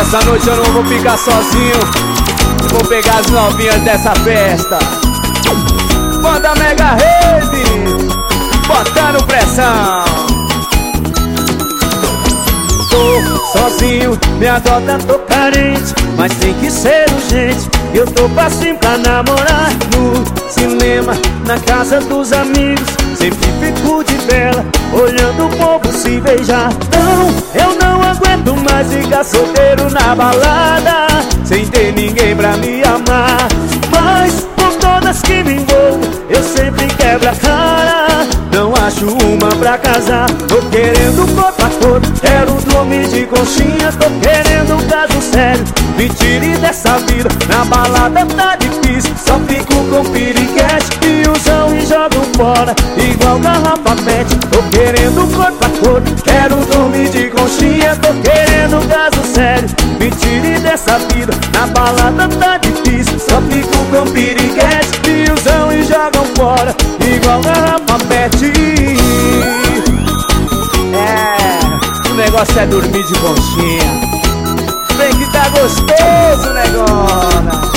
Essa noite eu não vou ficar sozinho, vou pegar as novinhas dessa festa. Banda Mega Rede, botando pressão. Tô sozinho, me adota, tô carente, mas tem que ser urgente. Eu tô passinho pra namorar. No cinema, na casa dos amigos, sempre fico de vela, olhando o povo se beijar. Não, eu não aguento mais ficar solteiro na balada, sem ter ninguém pra me amar. Mas por todas que me envolvo, eu sempre quebro a cara. Não acho uma pra casar. Tô querendo corpo a corpo, quero dormir de conchinha. Tô querendo um caso sério, me tire dessa vida. Na balada tá difícil, só fico com piriguete. E usam e jogam fora, igual garrafa pet. Tô querendo corpo a corpo, quero dormir de conchinha. Tô querendo um caso sério, me tire dessa vida. Na balada tá difícil, só fico com piriguete. E usam e jogam fora, igual garrafa pet. O negócio é dormir de conchinha. Vem que tá gostoso o negócio.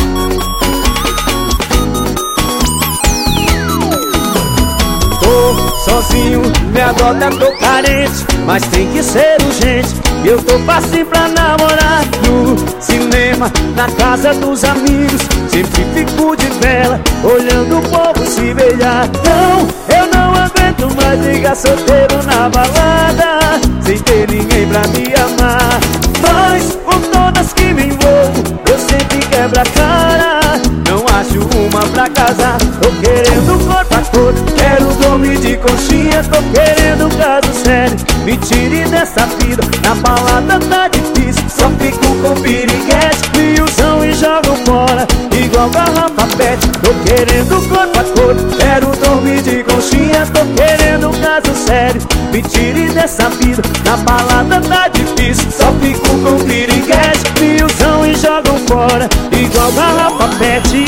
Tô sozinho, me adota, tô carente, mas tem que ser urgente. Eu tô passinho pra namorar. No cinema, na casa dos amigos, sempre fico de vela, olhando o povo se beijar. Não, eu não aguento mais ficar solteiro na balada, sem ter ninguém pra me amar. Mas por todas que me envolvo, eu sempre quebro a cara. Não acho uma pra casar. Tô querendo corpo a corpo, quero dormir de conchinha. Tô querendo um caso sério, me tire dessa vida. Na balada tá difícil, só fico com piriguete. Me usam e jogam fora, igual garrafa pet. Tô querendo corpo a corpo, quero dormir de conchinha. Tô querendo um caso sério, me tire dessa vida. Na balada tá difícil, só fico com piriguete. Me usam e jogam fora, igual garrafa pet.